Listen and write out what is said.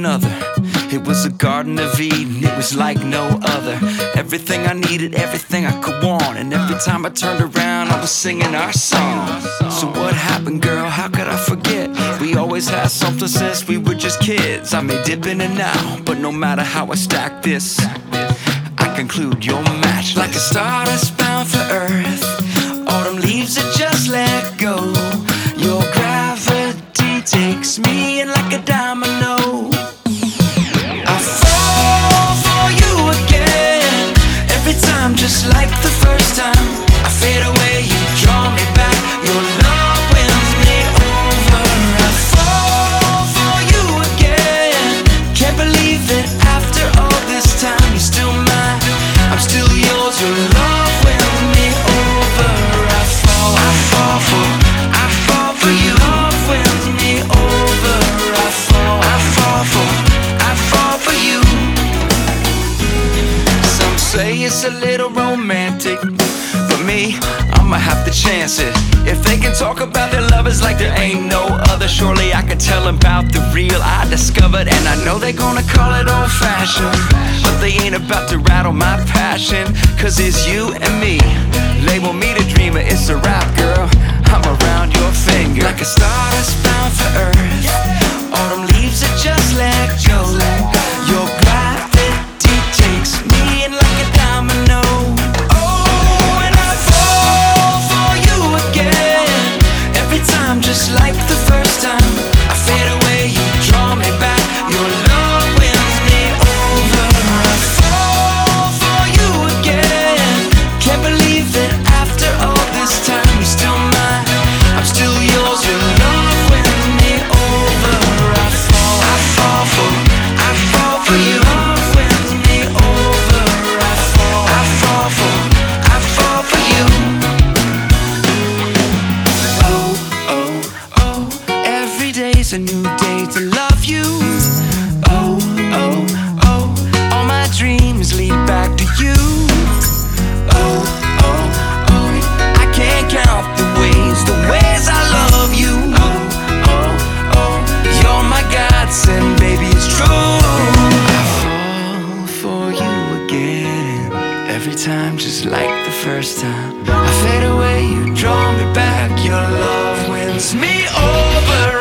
another. It was a garden of Eden, it was like no other. Everything I needed, everything I could want. And every time I turned around, I was singing our song. So what happened, girl? How could I forget? We always had something since we were just kids. I may dip in and out, but no matter how I stack this, I conclude you're matchless. Like a star that's bound for Earth, autumn leaves are just let go. Your gravity takes me in like a domino. I fall for you again, every time just like the first time. I fade away, you draw me back, your love wins me over. I fall for you again, can't believe that after all this time you're still mine, I'm still yours, your love wins me over. I fall for you, love wins me over. I fall for you. Some say it's a little romantic, but me, I'ma have to chance it. If they can talk about their lovers like there ain't no other, surely I can tell them about the real I discovered. And I know they're gonna call it old-fashioned, but they ain't about to rattle my passion. Cause it's you and me, label me the dreamer, it's a rap, girl, I'm around your finger. Like a star that's bound for Earth, autumn leaves are just let go. Your gravity takes me in like a domino. Oh, and I fall for you again, every time just like the first time. I fade away, you draw me back, your love wins me over. I fall for you again, can't believe that after all this time you're still mine, I'm still yours, your love wins me over. I fall for you, love wins me over. I fall for you. Oh, every day's a new day to love you. Oh, all my dreams lead back to you. Oh, I can't count the ways I love you. Oh, you're my godsend, baby, it's true. I fall for you again, every time just like the first time. I fade away, you draw me back, your love wins me over.